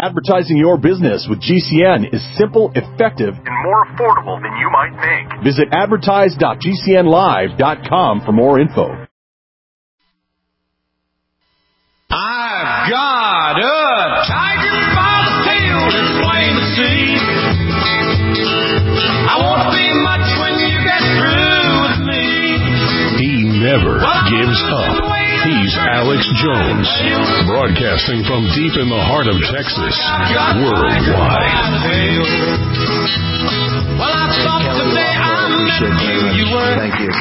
Advertising your business with GCN is simple, effective, and more affordable than you might think. Visit advertise.gcnlive.com for more info. I've got a tiger by the tail, it's plain to see. I won't be much when you get through with me. He never gives up. He's Alex Jones, broadcasting from deep in the heart of Texas, worldwide. Well, I thought today I met you were. Thank you.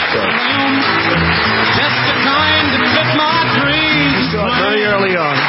Just the kind that fit my dreams. Very early on.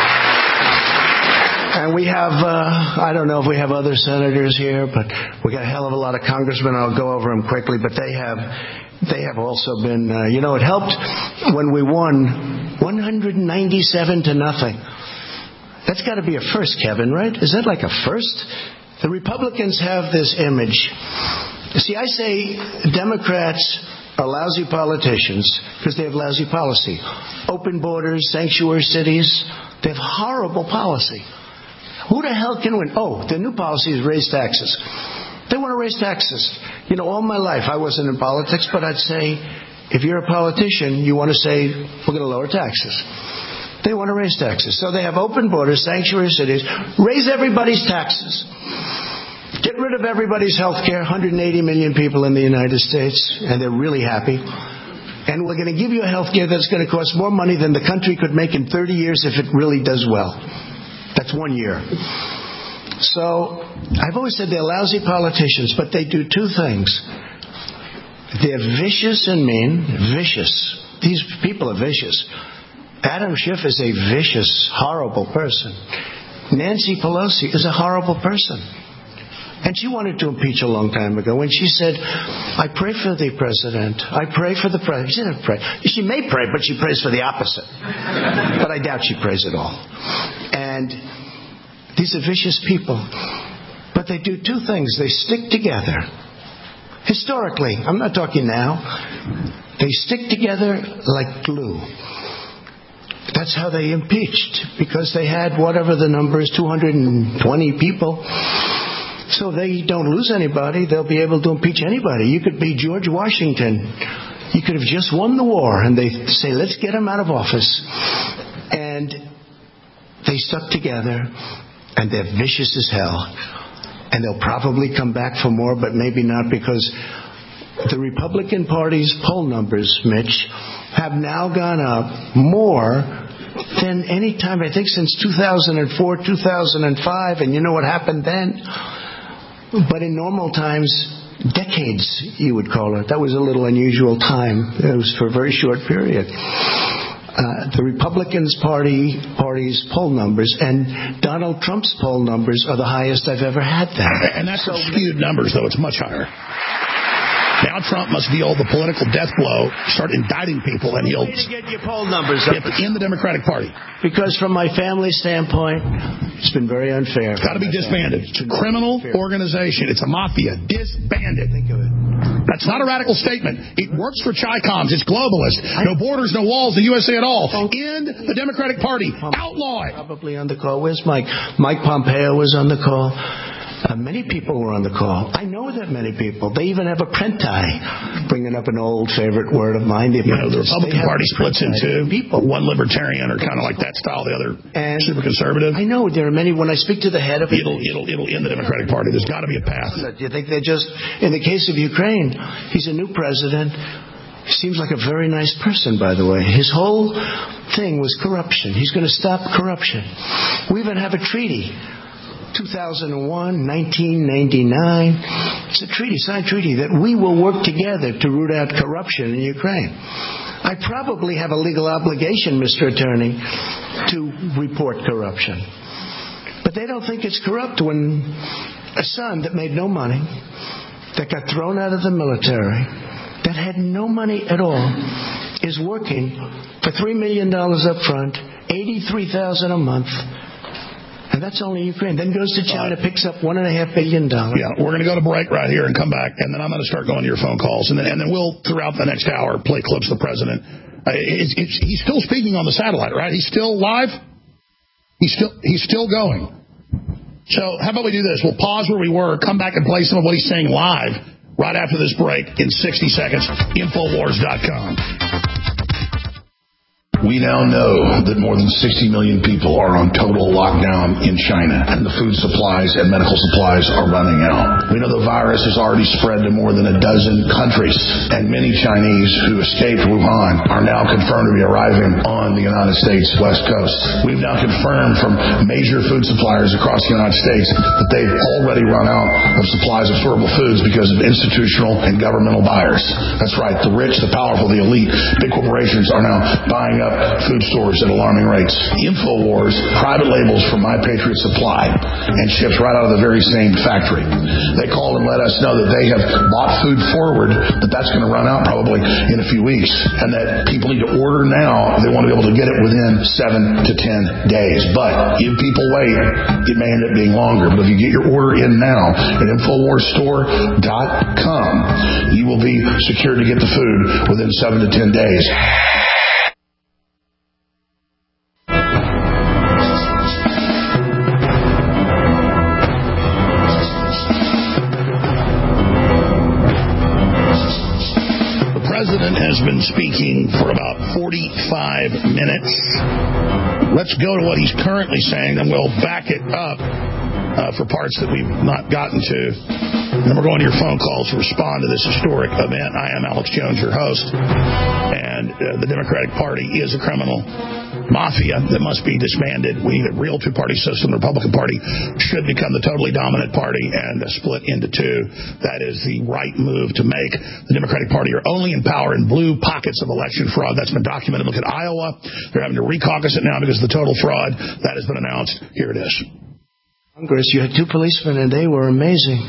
And we have, I don't know if we have other senators here, but we got a hell of a lot of congressmen. I'll go over them quickly, but they have also been, it helped when we won 197 to nothing. That's got to be a first, Kevin, right? Is that like a first? The Republicans have this image. See, I say Democrats are lousy politicians because they have lousy policy. Open borders, sanctuary cities, they have horrible policy. Who the hell can win? Oh, the new policy is raise taxes. They want to raise taxes. All my life I wasn't in politics, but I'd say, if you're a politician, you want to say, we're going to lower taxes. They want to raise taxes. So they have open borders, sanctuary cities, raise everybody's taxes. Get rid of everybody's health care, 180 million people in the United States, and they're really happy. And we're going to give you a health care that's going to cost more money than the country could make in 30 years if it really does well. That's 1 year. So I've always said they're lousy politicians, but they do two things. They're vicious and mean. Vicious. These people are vicious. Adam Schiff is a vicious, horrible person. Nancy Pelosi is a horrible person. And she wanted to impeach a long time ago when she said, I pray for the president. I pray for the president. She didn't pray. She may pray, but she prays for the opposite. But I doubt she prays at all. And these are vicious people. But they do two things. They stick together. Historically, I'm not talking now. They stick together like glue. That's how they impeached, because they had whatever the number is, 220 people. So they don't lose anybody. They'll be able to impeach anybody. You could be George Washington. He could have just won the war, and they say, let's get him out of office. And they stuck together, and they're vicious as hell. And they'll probably come back for more, but maybe not, because the Republican Party's poll numbers, Mitch, have now gone up more than any time, I think, since 2004, 2005. And you know what happened then? But in normal times, decades, you would call it. That was a little unusual time. It was for a very short period. The Republicans Party's poll numbers and Donald Trump's poll numbers are the highest I've ever had them. And that's skewed numbers, though. It's much higher. Now Trump must deal the political death blow, start indicting people, and he'll get your poll numbers up in the Democratic Party. Because from my family standpoint, it's been very unfair. It's got to be disbanded. It's a criminal organization. It's a mafia. Disbanded. Think of it. That's not a radical statement. It works for Chi-Coms. It's globalist. No borders, no walls, the USA at all. End the Democratic Party. Outlaw it. Probably on the call. Where's Mike? Mike Pompeo was on the call. Many people were on the call. I know that many people. They even have a prenti, bringing up an old favorite word of mine. The Republican Party splits into people. One libertarian or kind of like that style, the other super conservative. I know there are many. When I speak to the head of it, it'll end the Democratic Party. There's got to be a path. Do you think they're just, in the case of Ukraine, he's a new president. He seems like a very nice person, by the way. His whole thing was corruption. He's going to stop corruption. We even have a treaty. 2001, 1999. It's a treaty, signed treaty, that we will work together to root out corruption in Ukraine. I probably have a legal obligation, Mr. Attorney, to report corruption. But they don't think it's corrupt when a son that made no money, that got thrown out of the military, that had no money at all, is working for $3 million up front, $83,000 a month. And that's only Ukraine. Then goes to China, picks up $1.5 billion. Yeah, we're going to go to break right here and come back, and then I'm going to start going to your phone calls, and then we'll, throughout the next hour, play clips of the president. He's still speaking on the satellite, right? He's still live? He's still going. So how about we do this? We'll pause where we were, come back and play some of what he's saying live right after this break in 60 seconds. Infowars.com. We now know that more than 60 million people are on total lockdown in China, and the food supplies and medical supplies are running out. We know the virus has already spread to more than a dozen countries, and many Chinese who escaped Wuhan are now confirmed to be arriving on the United States West Coast. We've now confirmed from major food suppliers across the United States that they've already run out of supplies of storable foods because of institutional and governmental buyers. That's right, the rich, the powerful, the elite, big corporations are now buying up food stores at alarming rates. InfoWars private labels from My Patriot Supply and ships right out of the very same factory. They called and let us know that they have bought food forward, that that's going to run out probably in a few weeks, and that people need to order now if they want to be able to get it within 7 to 10 days. But if people wait, it may end up being longer. But if you get your order in now at InfoWarsStore.com, you will be secure to get the food within 7 to 10 days. Has been speaking for about 45 minutes. Let's go to what he's currently saying, and we'll back it up for parts that we've not gotten to. And then we're going to your phone calls to respond to this historic event. I am Alex Jones, your host, and the Democratic Party is a criminal mafia that must be disbanded. We need a real two-party system. The Republican Party should become the totally dominant party and split into two. That is the right move to make. The Democratic Party are only in power in blue pockets of election fraud. That's been documented. Look at Iowa. They're having to recaucus it now because of the total fraud. That has been announced. Here it is. Congress, you had two policemen, and they were amazing.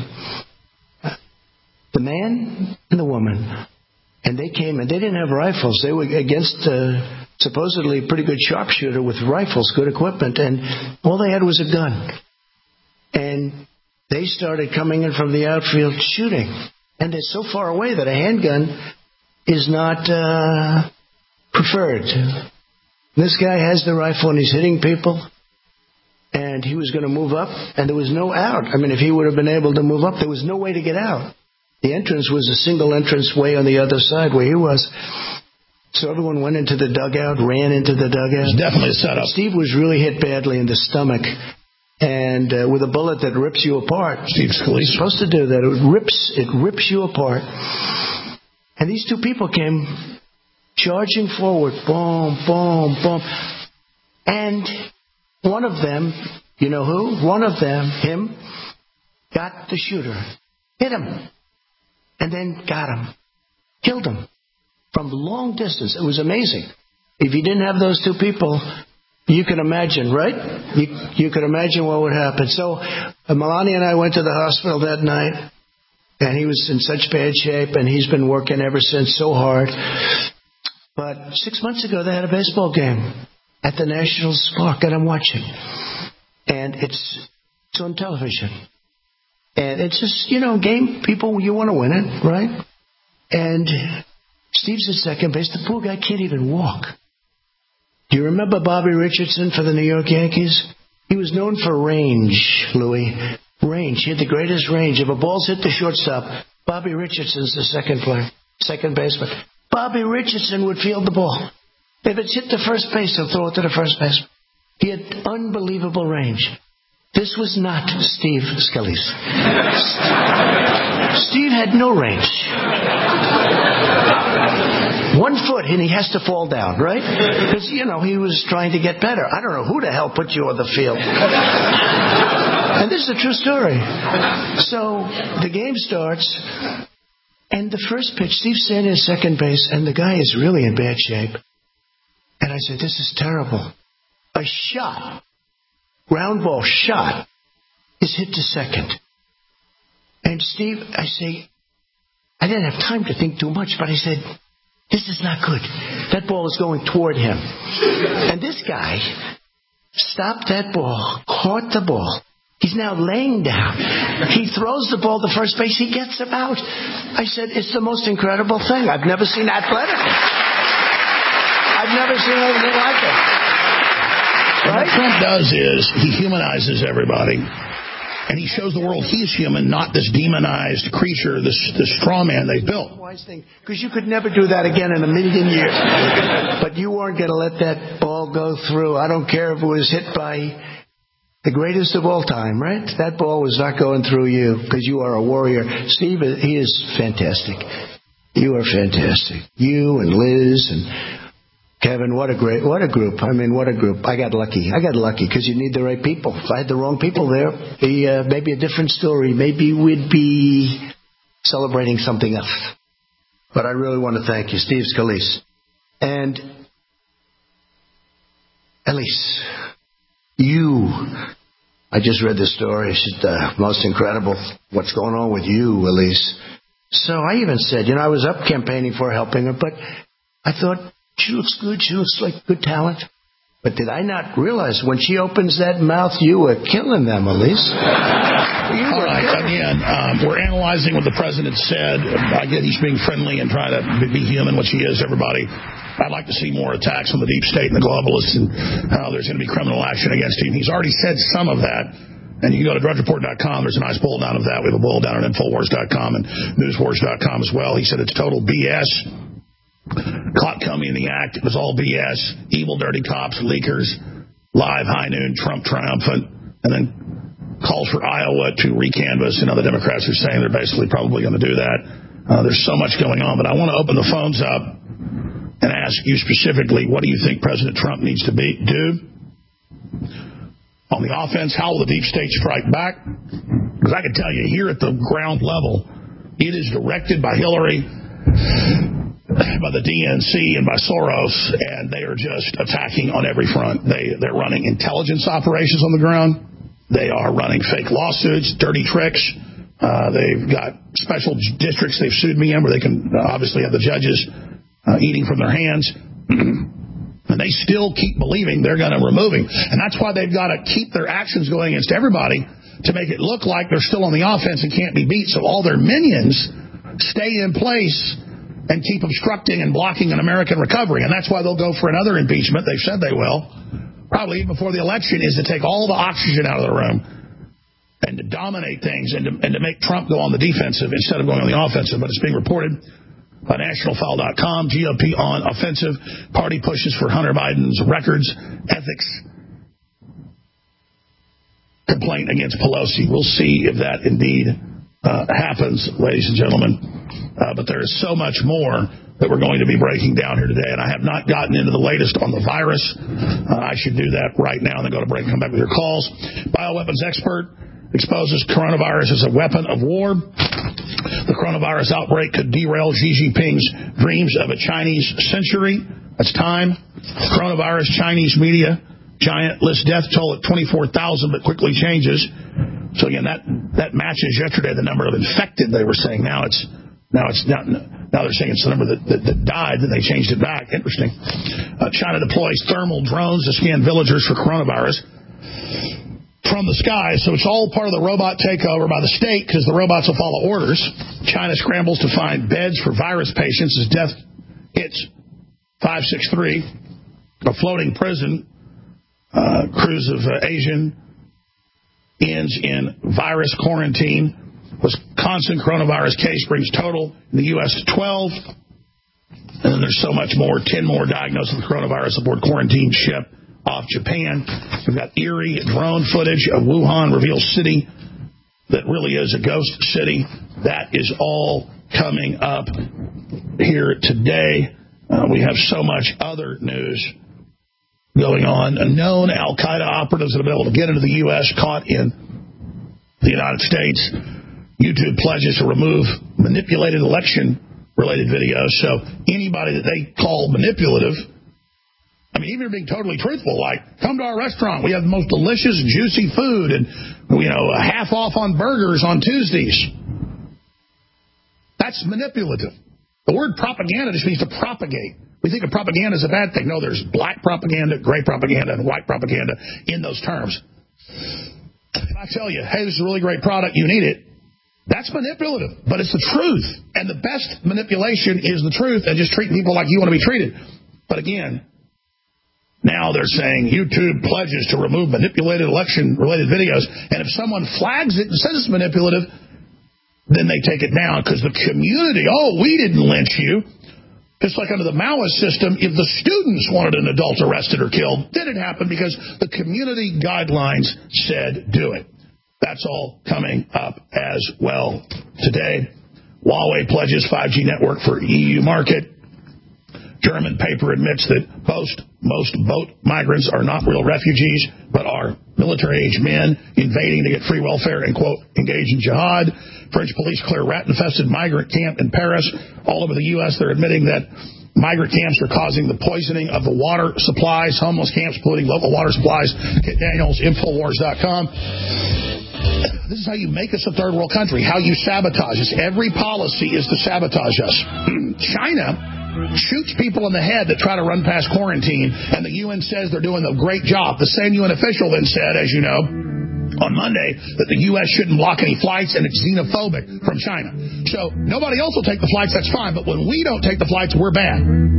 The man and the woman. And they came, and they didn't have rifles. They were against supposedly a pretty good sharpshooter with rifles, good equipment, and all they had was a gun. And they started coming in from the outfield shooting. And they're so far away that a handgun is not preferred. This guy has the rifle, and he's hitting people. And he was going to move up, and there was no out. I mean, if he would have been able to move up, there was no way to get out. The entrance was a single entrance way on the other side where he was. So everyone went into the dugout, ran into the dugout. It was definitely a setup. Steve was really hit badly in the stomach, and with a bullet that rips you apart. Steve Scalise. It's supposed to do that. It rips you apart. And these two people came charging forward. Boom, boom, boom. And one of them, you know who? One of them, him, got the shooter. Hit him. And then got him. Killed him. From long distance. It was amazing. If you didn't have those two people, you can imagine, right? You can imagine what would happen. So Melania and I went to the hospital that night, and he was in such bad shape, and he's been working ever since so hard. But 6 months ago, they had a baseball game at the Nationals Park, and I'm watching. And it's on television. And it's just, game, people, you want to win it, right? And Steve's at second base. The poor guy can't even walk. Do you remember Bobby Richardson for the New York Yankees? He was known for range, Louis. Range. He had the greatest range. If a ball's hit the shortstop, Bobby Richardson's the second baseman. Bobby Richardson would field the ball. If it's hit the first base, he'll throw it to the first baseman. He had unbelievable range. This was not Steve Scalise. Steve had no range. 1 foot, and he has to fall down, right? Because, he was trying to get better. I don't know who the hell put you on the field. And this is a true story. So the game starts, and the first pitch, Steve's standing at second base, and the guy is really in bad shape. And I said, this is terrible. A shot, ground ball shot, is hit to second. And Steve, I say, I didn't have time to think too much, but I said, this is not good. That ball is going toward him. And this guy stopped that ball, caught the ball. He's now laying down. He throws the ball to first base. He gets him out. I said, it's the most incredible thing. I've never seen athletic. I've never seen anything like it. Right? What Trump does is he humanizes everybody. And he shows the world he's human, not this demonized creature, this straw man they built. Because you could never do that again in a million years. But you weren't going to let that ball go through. I don't care if it was hit by the greatest of all time, right? That ball was not going through you because you are a warrior. Steve, he is fantastic. You are fantastic. You and Liz and Kevin, what a group. I mean, what a group. I got lucky because you need the right people. If I had the wrong people there, maybe a different story. Maybe we'd be celebrating something else. But I really want to thank you, Steve Scalise. And Elise, I just read the story. It's the most incredible what's going on with you, Elise. So I even said, I was up campaigning for helping her, but I thought, she looks good. She looks like good talent. But did I not realize when she opens that mouth, you were killing them, Elise? All right. Again, we're analyzing what the president said. I get he's being friendly and trying to be human, which he is, everybody. I'd like to see more attacks on the deep state and the globalists and how there's going to be criminal action against him. He's already said some of that. And you can go to DrudgeReport.com. There's a nice boil down of that. We have a boil down on Infowars.com and NewsWars.com as well. He said it's total BS. Caught coming in the act. It was all BS. Evil, dirty cops, leakers, live, high noon, Trump triumphant, and then calls for Iowa to recanvass. The Democrats are saying they're basically probably going to do that. There's so much going on, but I want to open the phones up and ask you specifically, what do you think President Trump needs to do? On the offense, how will the deep state strike back? Because I can tell you, here at the ground level, it is directed by Hillary, by the DNC and by Soros, and they are just attacking on every front. They're running intelligence operations on the ground. They are running fake lawsuits, dirty tricks. They've got special districts they've sued me in where they can obviously have the judges eating from their hands. And they still keep believing they're going to remove him. And that's why they've got to keep their actions going against everybody to make it look like they're still on the offense and can't be beat. So all their minions stay in place and keep obstructing and blocking an American recovery. And that's why they'll go for another impeachment. They've said they will, probably even before the election, is to take all the oxygen out of the room and to dominate things and to make Trump go on the defensive instead of going on the offensive. But it's being reported by NationalFile.com, GOP on offensive, party pushes for Hunter Biden's records, ethics, complaint against Pelosi. We'll see if that indeed happens, ladies and gentlemen. But there is so much more that we're going to be breaking down here today. And I have not gotten into the latest on the virus. I should do that right now and then go to break and come back with your calls. Bioweapons expert exposes coronavirus as a weapon of war. The coronavirus outbreak could derail Xi Jinping's dreams of a Chinese century. That's time. Coronavirus, Chinese media giant lists death toll at 24,000, but quickly changes. So again, that matches yesterday the number of infected. They were saying now they're saying it's the number that died. Then they changed it back. Interesting. China deploys thermal drones to scan villagers for coronavirus from the sky. So it's all part of the robot takeover by the state because the robots will follow orders. China scrambles to find beds for virus patients as death hits 563. A floating prison cruise of Asian ends in virus quarantine. Wisconsin coronavirus case brings total in the U.S. to 12. And then there's so much more. 10 more diagnosed with coronavirus aboard quarantine ship off Japan. We've got eerie drone footage of Wuhan reveals city that really is a ghost city. That is all coming up here today. We have so much other news going on. Known Al-Qaeda operatives that have been able to get into the U.S. caught in the United States. YouTube pledges to remove manipulated election-related videos. So anybody that they call manipulative, I mean, even if being totally truthful, like, come to our restaurant. We have the most delicious, juicy food and, a half off on burgers on Tuesdays. That's manipulative. The word propaganda just means to propagate. We think of propaganda as a bad thing. No, there's black propaganda, gray propaganda, and white propaganda in those terms. If I tell you, hey, this is a really great product, you need it, that's manipulative, but it's the truth. And the best manipulation is the truth and just treating people like you want to be treated. But again, Now they're saying YouTube pledges to remove manipulated election-related videos, and if someone flags it and says it's manipulative, then they take it down because the community, we didn't lynch you. Just like under the Maoist system, if the students wanted an adult arrested or killed, then it happened because the community guidelines said do it. That's all coming up as well today. Huawei pledges 5G network for EU market. German paper admits that most boat migrants are not real refugees, but are military-aged men invading to get free welfare and, quote, engage in jihad. French police clear rat-infested migrant camp in Paris. All over the U.S., they're admitting that migrant camps are causing the poisoning of the water supplies, homeless camps polluting local water supplies. Kit Daniels, Infowars.com. This is how you make us a third world country, how you sabotage us. Every policy is to sabotage us. China shoots people in the head that try to run past quarantine, and the UN says they're doing a great job. The same UN official then said, as you know, on Monday, that the U.S. shouldn't block any flights, and it's xenophobic from China. So nobody else will take the flights, that's fine, but when we don't take the flights, we're bad.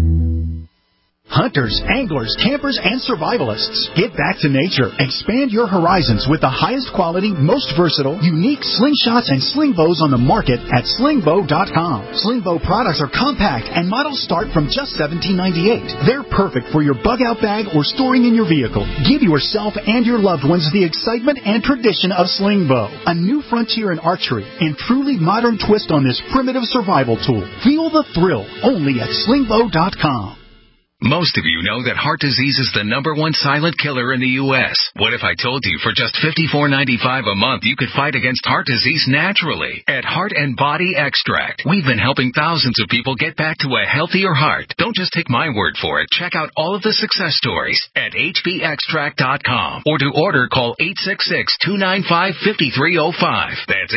Hunters, anglers, campers, and survivalists. Get back to nature. Expand your horizons with the highest quality, most versatile, unique slingshots and sling bows on the market at slingbow.com. Sling bow products are compact and models start from just $17.98. They're perfect for your bug-out bag or storing in your vehicle. Give yourself and your loved ones the excitement and tradition of sling bow. A new frontier in archery and truly modern twist on this primitive survival tool. Feel the thrill only at slingbow.com. Most of you know that heart disease is the #1 silent killer in the U.S. What if I told you for just $54.95 a month you could fight against heart disease naturally at Heart and Body Extract? We've been helping thousands of people get back to a healthier heart. Don't just take my word for it. Check out all of the success stories at hbextract.com. Or to order, call 866-295-5305. That's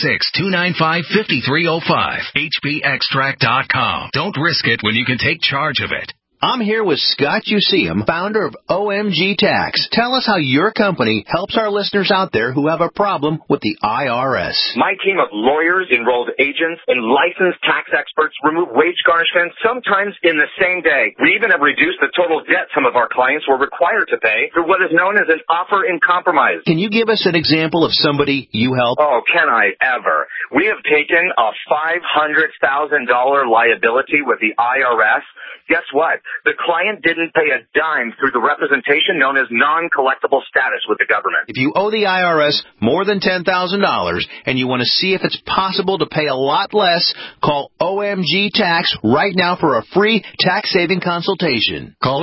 866-295-5305. hbextract.com. Don't risk it when you can take charge of it. I'm here with Scott Useum, founder of OMG Tax. Tell us how your company helps our listeners out there who have a problem with the IRS. My team of lawyers, enrolled agents, and licensed tax experts remove wage garnishments sometimes in the same day. We even have reduced the total debt some of our clients were required to pay through what is known as an offer in compromise. Can you give us an example of somebody you help? Oh, can I ever? We have taken a $500,000 liability with the IRS. Guess what? The client didn't pay a dime through the representation known as non-collectible status with the government. If you owe the IRS more than $10,000 and you want to see if it's possible to pay a lot less, call OMG Tax right now for a free tax-saving consultation. Call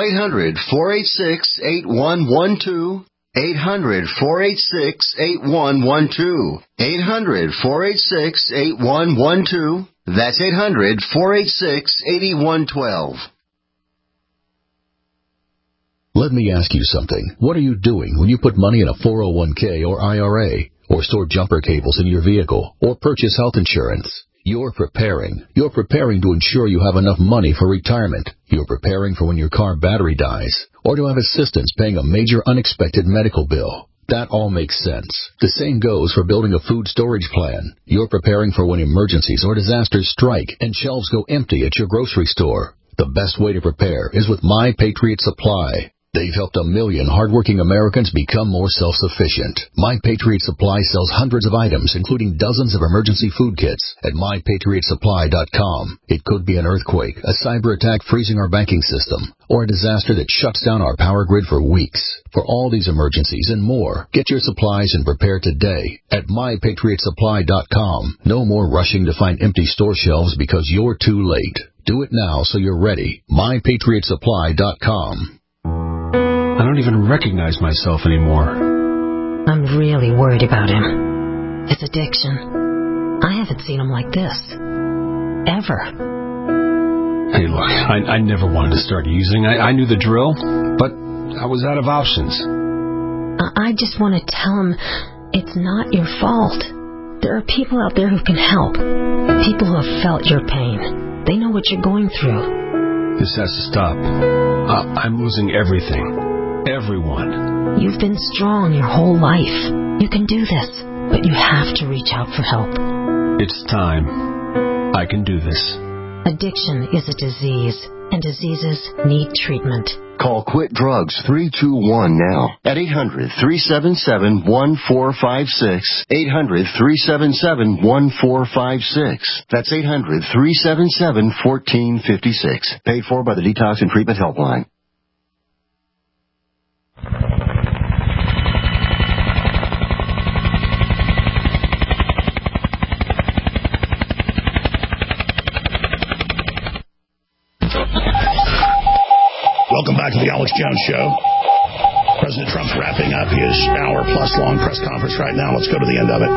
800-486-8112. 800-486-8112. 800-486-8112. That's 800-486-8112. Let me ask you something. What are you doing when you put money in a 401k or IRA, or store jumper cables in your vehicle, or purchase health insurance? You're preparing. You're preparing to ensure you have enough money for retirement. You're preparing for when your car battery dies, or to have assistance paying a major unexpected medical bill. That all makes sense. The same goes for building a food storage plan. You're preparing for when emergencies or disasters strike and shelves go empty at your grocery store. The best way to prepare is with My Patriot Supply. They've helped 1 million hardworking Americans become more self-sufficient. My Patriot Supply sells hundreds of items, including dozens of emergency food kits at MyPatriotSupply.com. It could be an earthquake, a cyber attack freezing our banking system, or a disaster that shuts down our power grid for weeks. For all these emergencies and more, get your supplies and prepare today at MyPatriotSupply.com. No more rushing to find empty store shelves because you're too late. Do it now so you're ready. MyPatriotSupply.com. I don't even recognize myself anymore. I'm really worried about him. His addiction. I haven't seen him like this. Ever. Hey, look, I never wanted to start using. I knew the drill, but I was out of options. I just want to tell him it's not your fault. There are people out there who can help. People who have felt your pain. They know what you're going through. This has to stop. I'm losing everything. Everyone. You've been strong your whole life. You can do this, but you have to reach out for help. It's time. I can do this. Addiction is a disease, and diseases need treatment. Call Quit Drugs 321 now at 800-377-1456. 800-377-1456. That's 800-377-1456. Paid for by the Detox and Treatment Helpline. Welcome back to the Alex Jones Show. President Trump's wrapping up his hour-plus-long press conference right now. Let's go to the end of it.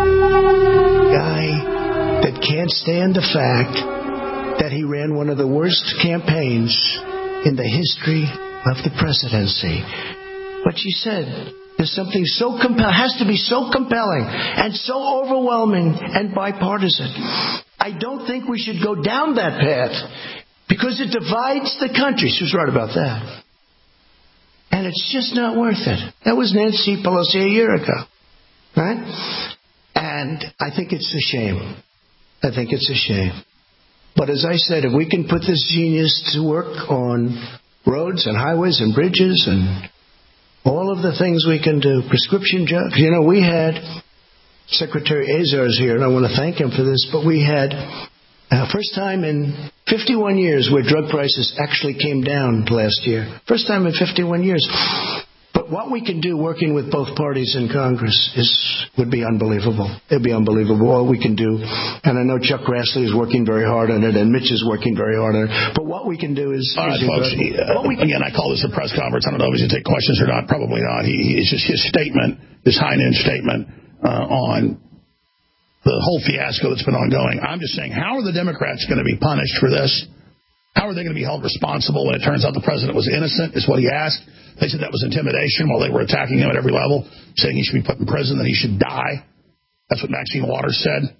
Guy that can't stand the fact that he ran one of the worst campaigns in the history of the presidency. But you said there's something so has to be so compelling and so overwhelming and bipartisan. I don't think we should go down that path, because it divides the country. She was right about that. And it's just not worth it. That was Nancy Pelosi a year ago. Right? And I think it's a shame. I think it's a shame. But as I said, if we can put this genius to work on roads and highways and bridges and all of the things we can do, prescription drugs. You know, we had Secretary Azar's here, and I want to thank him for this, but we had first time in 51 years where drug prices actually came down last year. First time in 51 years. But what we can do working with both parties in Congress would be unbelievable. It would be unbelievable all we can do. And I know Chuck Grassley is working very hard on it, and Mitch is working very hard on it. But what we can do is... All right, folks. Again, I call this a press conference. I don't know if he's going to take questions or not. Probably not. It's just his statement, his high-end statement on the whole fiasco that's been ongoing. I'm just saying, how are the Democrats going to be punished for this? How are they going to be held responsible when it turns out the president was innocent, is what he asked. They said that was intimidation while they were attacking him at every level, saying he should be put in prison, that he should die. That's what Maxine Waters said.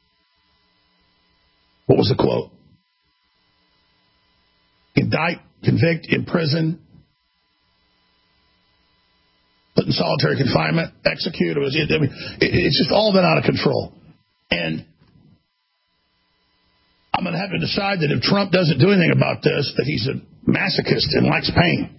What was the quote? Indict, convict, imprison, put in solitary confinement, execute. It's just all been out of control. And I'm going to have to decide that if Trump doesn't do anything about this, that he's a masochist and likes pain.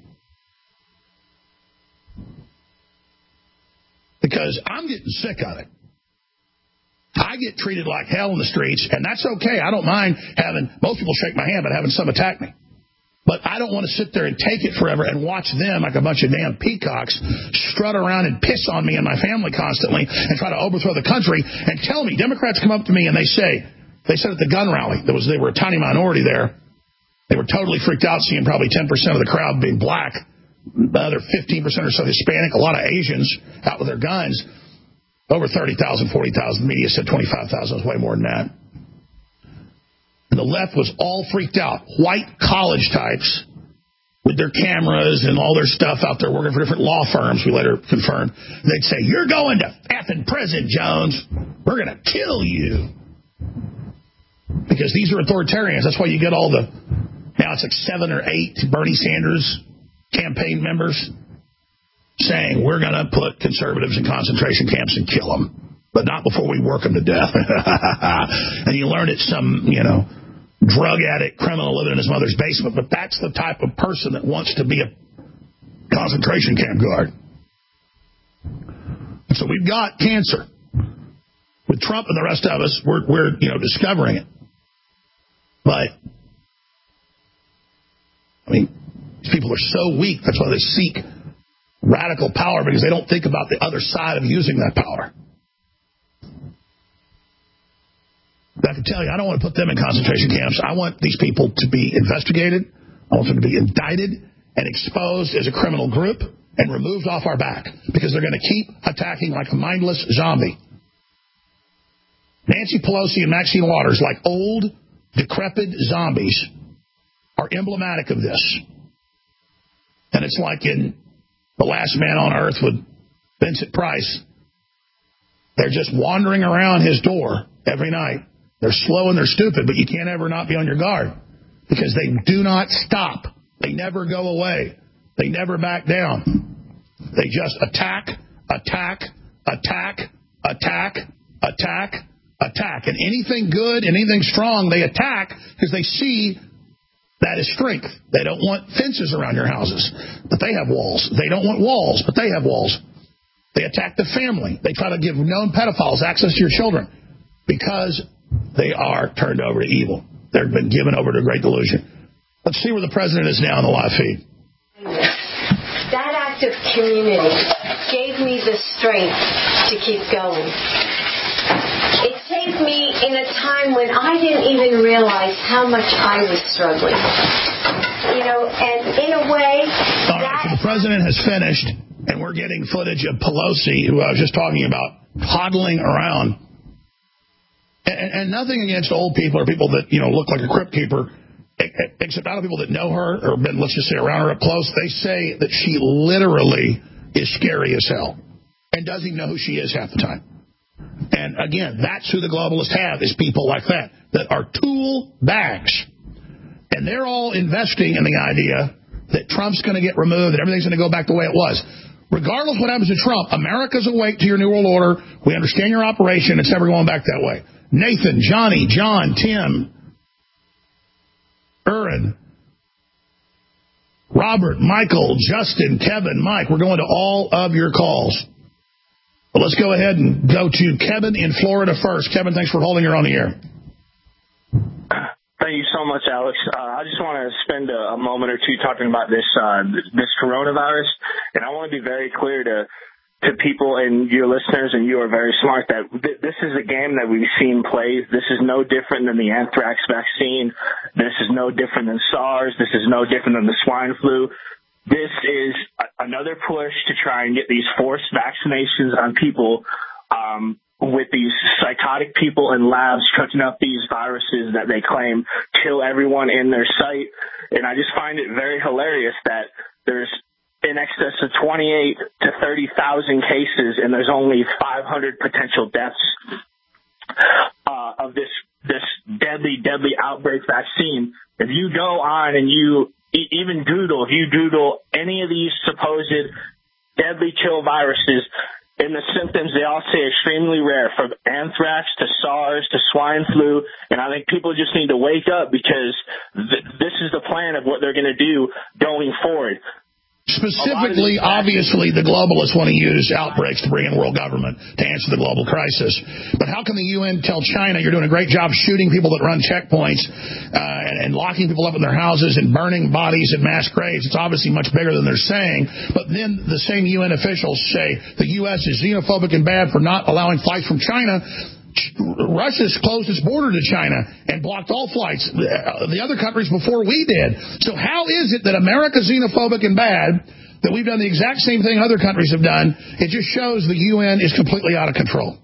Because I'm getting sick of it. I get treated like hell in the streets, and that's okay. I don't mind having, most people shake my hand, but having some attack me. But I don't want to sit there and take it forever and watch them like a bunch of damn peacocks strut around and piss on me and my family constantly and try to overthrow the country and tell me. Democrats come up to me and they said at the gun rally, they were a tiny minority there. They were totally freaked out seeing probably 10% of the crowd being black, the other 15% or so Hispanic, a lot of Asians out with their guns. Over 30,000, 40,000. Media said 25,000. It was way more than that. And the left was all freaked out. White college types with their cameras and all their stuff out there working for different law firms, we later confirmed. And they'd say, "You're going to effing prison, Jones. We're going to kill you." Because these are authoritarians. That's why you get all the, now it's like 7 or 8 Bernie Sanders campaign members saying, "We're going to put conservatives in concentration camps and kill them, but not before we work them to death." And you learn it's some, drug addict criminal living in his mother's basement, but that's the type of person that wants to be a concentration camp guard. And so we've got cancer. With Trump and the rest of us, we're discovering it. But these people are so weak. That's why they seek radical power, because they don't think about the other side of using that power. I can tell you, I don't want to put them in concentration camps. I want these people to be investigated. I want them to be indicted and exposed as a criminal group and removed off our back, because they're going to keep attacking like a mindless zombie. Nancy Pelosi and Maxine Waters, like old, decrepit zombies, are emblematic of this. And it's like in The Last Man on Earth with Vincent Price. They're just wandering around his door every night. They're slow and they're stupid, but you can't ever not be on your guard, because they do not stop. They never go away. They never back down. They just attack, attack, attack, attack, attack, attack. And anything good, anything strong, they attack because they see That is strength. They don't want fences around your houses, but they have walls. They don't want walls, but they have walls. They attack the family. They try to give known pedophiles access to your children because they are turned over to evil. They've been given over to a great delusion. Let's see where the president is now on the live feed. That act of community gave me the strength to keep going. It saved me in a time when I didn't even realize how much I was struggling. You know, and in a way... All right, so the president has finished, and we're getting footage of Pelosi, who I was just talking about, toddling around. And nothing against old people or people that, look like a crypt keeper, except other people that know her or been, let's just say, around her up close. They say that she literally is scary as hell and doesn't even know who she is half the time. And again, that's who the globalists have, is people like that are tool bags. And they're all investing in the idea that Trump's going to get removed and everything's going to go back the way it was. Regardless of what happens to Trump, America's awake to your New World Order. We understand your operation. It's never going back that way. Nathan, Johnny, John, Tim, Aaron, Robert, Michael, Justin, Kevin, Mike, we're going to all of your calls. But let's go ahead and go to Kevin in Florida first. Kevin, thanks for holding her on the air. Thank you so much, Alex. I just want to spend a moment or two talking about this coronavirus, and I want to be very clear to people and your listeners, and you are very smart, that this is a game that we've seen played. This is no different than the anthrax vaccine. This is no different than SARS. This is no different than the swine flu. This is another push to try and get these forced vaccinations on people with these psychotic people in labs cooking up these viruses that they claim kill everyone in their sight. And I just find it very hilarious that there's in excess of 28 to 30,000 cases, and there's only 500 potential deaths of this deadly outbreak vaccine. If you go on and you even Google, if you Google any of these supposed deadly kill viruses, and the symptoms, they all say extremely rare, from anthrax to SARS to swine flu. And I think people just need to wake up, because this is the plan of what they're going to do going forward. Specifically, obviously, the globalists want to use outbreaks to bring in world government to answer the global crisis. But how can the UN tell China, you're doing a great job shooting people that run checkpoints and locking people up in their houses and burning bodies in mass graves? It's obviously much bigger than they're saying. But then the same UN officials say the U.S. is xenophobic and bad for not allowing flights from China. Russia's closed its border to China and blocked all flights, the other countries before we did. So how is it that America's xenophobic and bad, that we've done the exact same thing other countries have done? It just shows the UN is completely out of control.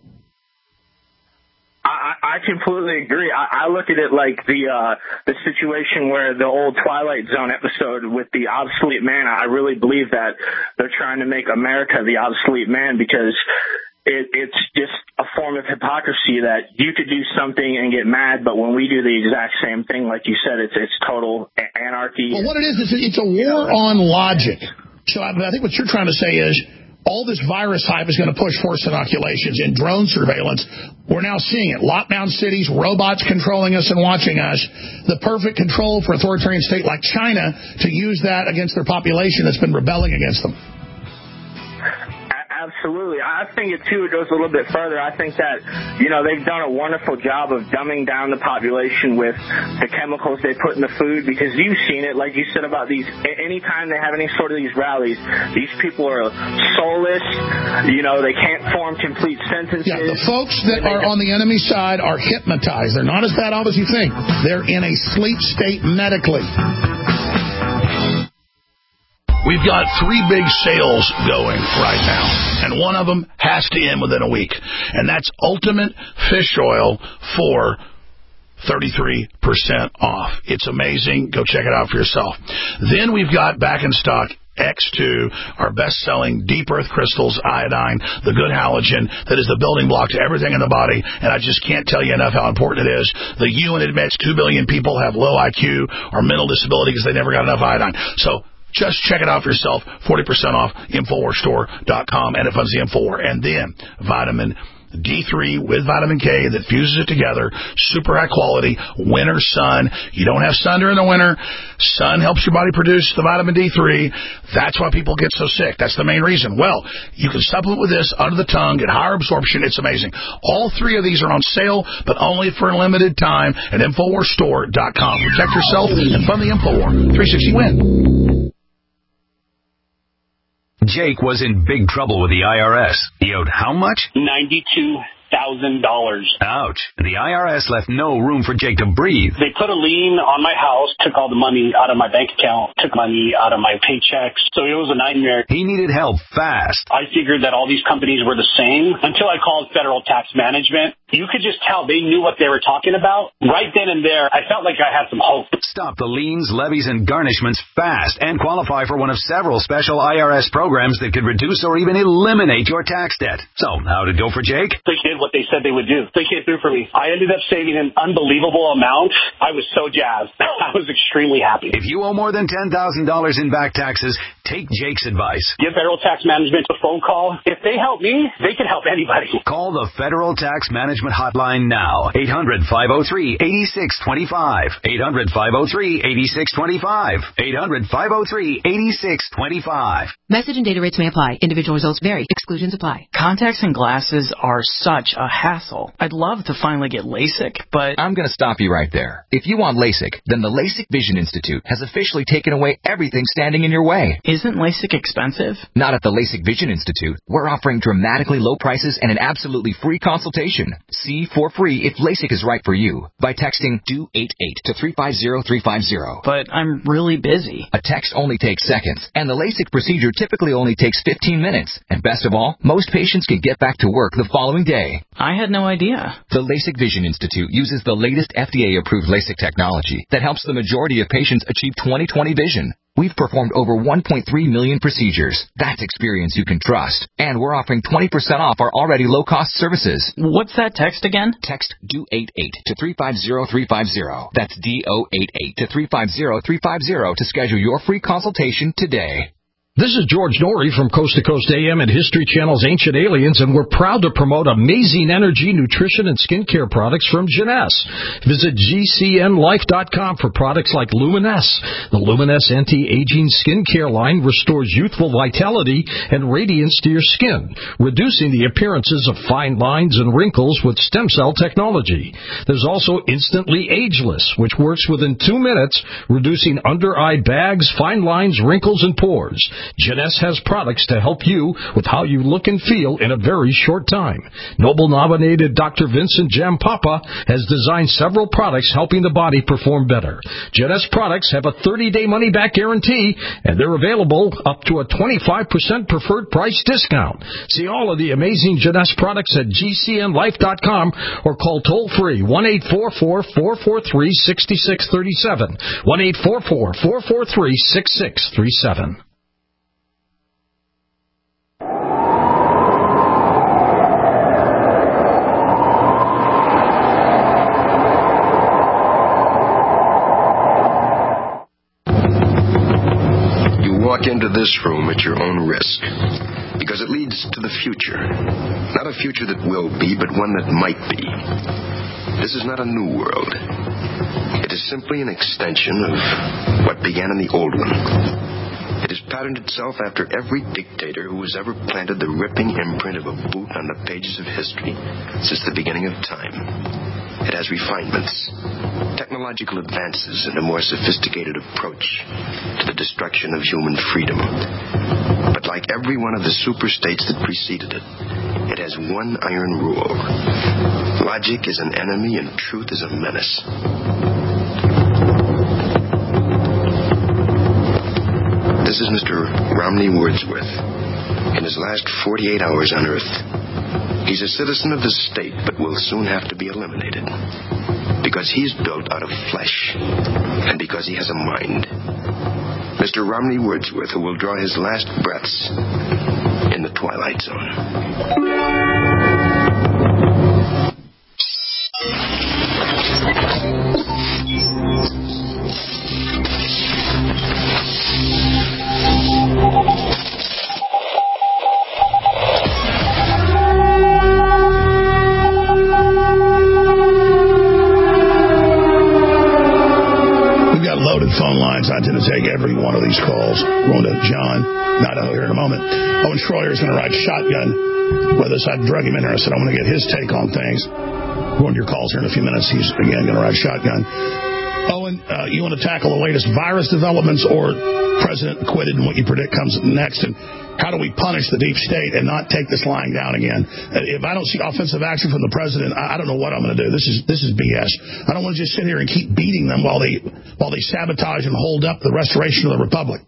I completely agree. I look at it like the situation where the old Twilight Zone episode with the obsolete man. I really believe that they're trying to make America the obsolete man, because it's just a form of hypocrisy that you could do something and get mad, but when we do the exact same thing, like you said, it's total anarchy. Well, what it is it's a war on logic. So I think what you're trying to say is all this virus hype is going to push forced inoculations and drone surveillance. We're now seeing it. Lockdown cities, robots controlling us and watching us. The perfect control for an authoritarian state like China to use that against their population that's been rebelling against them. Absolutely. I think it goes a little bit further. I think that, they've done a wonderful job of dumbing down the population with the chemicals they put in the food, because you've seen it, like you said, about these, anytime they have any sort of these rallies, these people are soulless, they can't form complete sentences. Yeah, the folks that are on the enemy side are hypnotized. They're not as bad off as you think. They're in a sleep state medically. We've got 3 big sales going right now, and one of them has to end within a week, and that's Ultimate Fish Oil for 33% off. It's amazing. Go check it out for yourself. Then we've got back in stock X2, our best-selling Deep Earth Crystals iodine, the good halogen that is the building block to everything in the body, and I just can't tell you enough how important it is. The UN admits 2 billion people have low IQ or mental disability because they never got enough iodine. So Just check it out for yourself. 40% off, InfoWarsStore.com, and it funds the InfoWar. And then vitamin D3 with vitamin K that fuses it together. Super high quality. Winter sun. You don't have sun during the winter. Sun helps your body produce the vitamin D3. That's why people get so sick. That's the main reason. Well, you can supplement with this under the tongue, get higher absorption. It's amazing. All three of these are on sale, but only for a limited time at InfoWarsStore.com. Protect yourself and fund the InfoWar. 360 win. Jake was in big trouble with the IRS. He owed how much? $92,000. Ouch. The IRS left no room for Jake to breathe. They put a lien on my house, took all the money out of my bank account, took money out of my paychecks. So it was a nightmare. He needed help fast. I figured that all these companies were the same until I called Federal Tax Management. You could just tell they knew what they were talking about. Right then and there, I felt like I had some hope. Stop the liens, levies, and garnishments fast and qualify for one of several special IRS programs that could reduce or even eliminate your tax debt. So, how'd it go for Jake? They did what they said they would do. They came through for me. I ended up saving an unbelievable amount. I was so jazzed. I was extremely happy. If you owe more than $10,000 in back taxes, take Jake's advice. Give Federal Tax Management a phone call. If they help me, they can help anybody. Call the Federal Tax Management Hotline now. 800-503-8625. 800-503-8625. 800-503-8625. Message and data rates may apply. Individual results vary. Exclusions apply. Contacts and glasses are such a hassle. I'd love to finally get LASIK, but I'm going to stop you right there. If you want LASIK, then the LASIK Vision Institute has officially taken away everything standing in your way. Isn't LASIK expensive? Not at the LASIK Vision Institute. We're offering dramatically low prices and an absolutely free consultation. See for free if LASIK is right for you by texting DO88 to 350350. But I'm really busy. A text only takes seconds, and the LASIK procedure typically only takes 15 minutes. And best of all, most patients can get back to work the following day. I had no idea. The LASIK Vision Institute uses the latest FDA-approved LASIK technology that helps the majority of patients achieve 20/20 vision. We've performed over 1.3 million procedures. That's experience you can trust. And we're offering 20% off our already low-cost services. What's that text again? Text DO88 to 350350. That's DO88 to 350350 to schedule your free consultation today. This is George Norrie from Coast to Coast AM and History Channel's Ancient Aliens, and we're proud to promote amazing energy, nutrition, and skincare products from Jeunesse. Visit GCNlife.com for products like Luminesse. The Luminesse anti-aging skincare line restores youthful vitality and radiance to your skin, reducing the appearances of fine lines and wrinkles with stem cell technology. There's also Instantly Ageless, which works within 2 minutes, reducing under-eye bags, fine lines, wrinkles, and pores. Jeunesse has products to help you with how you look and feel in a very short time. Nobel-nominated Dr. Vincent Jampapa has designed several products helping the body perform better. Jeunesse products have a 30-day money-back guarantee, and they're available up to a 25% preferred price discount. See all of the amazing Jeunesse products at GCNlife.com or call toll-free 1-844-443-6637. 1-844-443-6637. Walk into this room at your own risk, because it leads to the future. Not a future that will be, but one that might be. This is not a new world. It is simply an extension of what began in the old one. It has patterned itself after every dictator who has ever planted the ripping imprint of a boot on the pages of history since the beginning of time. It has refinements, technological advances, and a more sophisticated approach to the destruction of human freedom. But like every one of the superstates that preceded it, it has one iron rule. Logic is an enemy and truth is a menace. This is Mr. Romney Wordsworth in his last 48 hours on Earth. He's a citizen of the state, but will soon have to be eliminated. Because he's built out of flesh, and because he has a mind. Mr. Romney Wordsworth, who will draw his last breaths in the Twilight Zone. these calls. We're going to John, Idaho, here in a moment. Owen Schroyer is going to ride shotgun with us. I drug him in there. I said, I want to get his take on things. Going to your calls here in a few minutes. He's, again, going to ride shotgun. Owen, you want to tackle the latest virus developments or president acquitted and what you predict comes next? And how do we punish the deep state and not take this lying down again? If I don't see offensive action from the president, I don't know what I'm going to do. This is BS. I don't want to just sit here and keep beating them while they sabotage and hold up the restoration of the republic.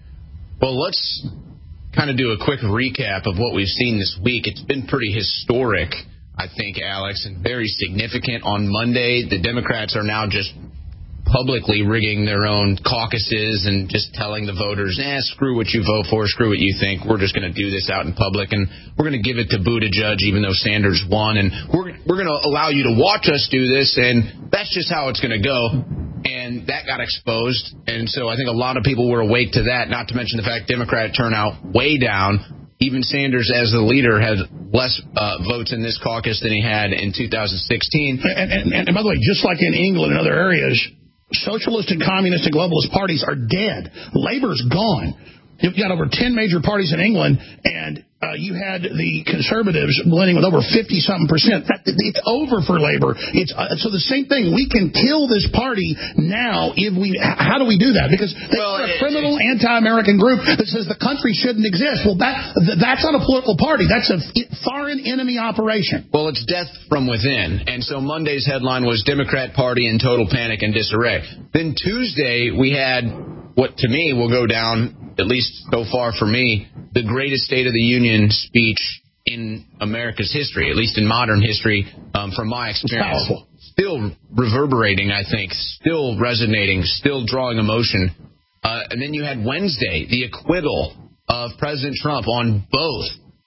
Well, let's kind of do a quick recap of what we've seen this week. It's been pretty historic, I think, Alex, and very significant. On Monday, the Democrats are now just publicly rigging their own caucuses and just telling the voters, screw what you vote for, screw what you think. We're just going to do this out in public, and we're going to give it to Buttigieg even though Sanders won, and we're going to allow you to watch us do this, and that's just how it's going to go. And that got exposed, and so I think a lot of people were awake to that, not to mention the fact Democrat turnout way down. Even Sanders, as the leader, had less votes in this caucus than he had in 2016. And by the way, just like in England and other areas, socialist and communist and globalist parties are dead. Labor's gone. You've got over 10 major parties in England, and you had the conservatives blending with over 50-something%. It's over for labor. So the same thing. We can kill this party now if we. How do we do that? Because they're a criminal, anti-American group that says the country shouldn't exist. Well, that's not a political party. That's a foreign enemy operation. Well, it's death from within. And so Monday's headline was Democrat Party in total panic and disarray. Then Tuesday we had what to me will go down, at least so far for me, the greatest State of the Union speech in America's history, at least in modern history, from my experience. Powerful. Still reverberating, I think, still resonating, still drawing emotion. And then you had Wednesday, the acquittal of President Trump on both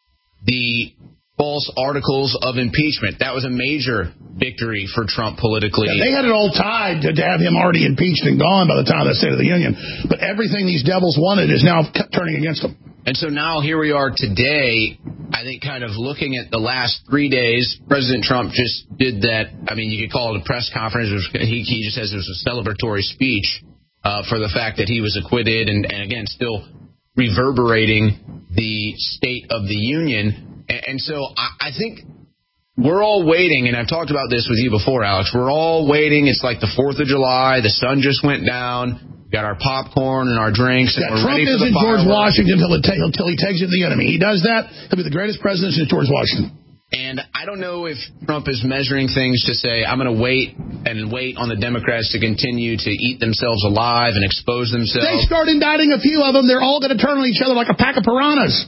the false articles of impeachment. That was a major victory for Trump politically. Yeah, they had it all tied to have him already impeached and gone by the time of the State of the Union. But everything these devils wanted is now turning against them. And so now here we are today, I think kind of looking at the last 3 days. President Trump just did that. I mean, you could call it a press conference. He just says it was a celebratory speech for the fact that he was acquitted and again, still reverberating the State of the Union. And so I think we're all waiting, and I've talked about this with you before, Alex. We're all waiting. It's like the 4th of July. The sun just went down. We got our popcorn and our drinks, and we're Trump ready for the isn't George fireworks. Washington until he takes it to the enemy. He does that, he'll be the greatest president since George Washington. And I don't know if Trump is measuring things to say, I'm going to wait on the Democrats to continue to eat themselves alive and expose themselves. They start indicting a few of them. They're all going to turn on each other like a pack of piranhas.